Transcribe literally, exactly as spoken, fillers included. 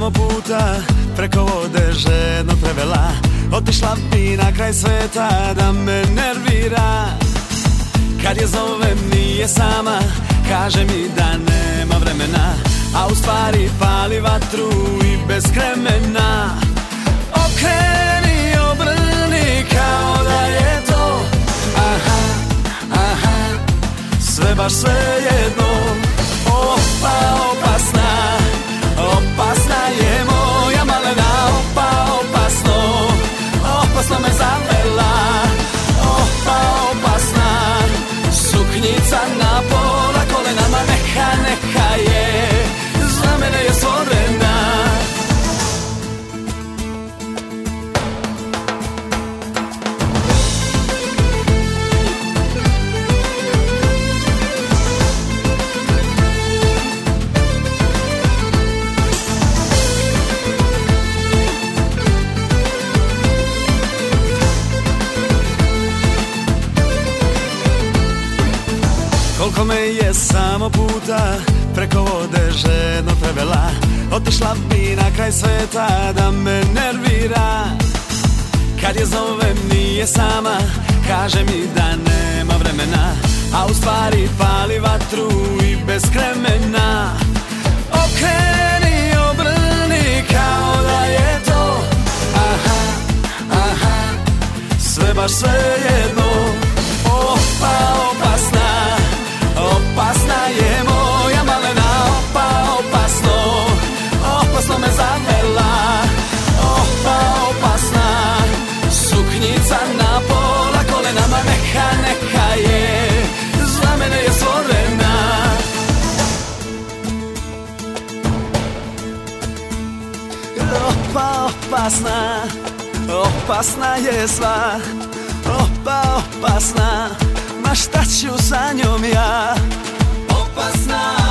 samo puta preko vode žedno prevela. Otišla bi na kraj sveta da me nervira. Kad je zovem nije sama, kaže mi da nema vremena, a u stvari pali vatru i bez kremena. Okreni, obrni kao da je to aha, aha, sve baš sve jedno. Opa, opasna, opasna je moja malena. Opa, opasno, opasno me zavela. Opa, opasna, suknjica na pola kolenama. Neka, neka je, za mene je stvorena. Koliko me je samo puta preko vode žedno prevela. Otišla bi na kraj sveta da me nervira. Kad je zovem nije sama, kaže mi da nema vremena, a u stvari pali vatru i bez kremena. Okreni, obrni kao da je to aha, aha, sve baš sve jedno. Opa, opasna, opasna je moja malena. Opa, opasno, opasno me zavela. Opa, opasna, suknjica na pola kolenama. Neka, neka je, za mene je stvorena. Opa, opasna, opasna je sva. Opa, opasna, ma šta ću sa njom ja? Opasna.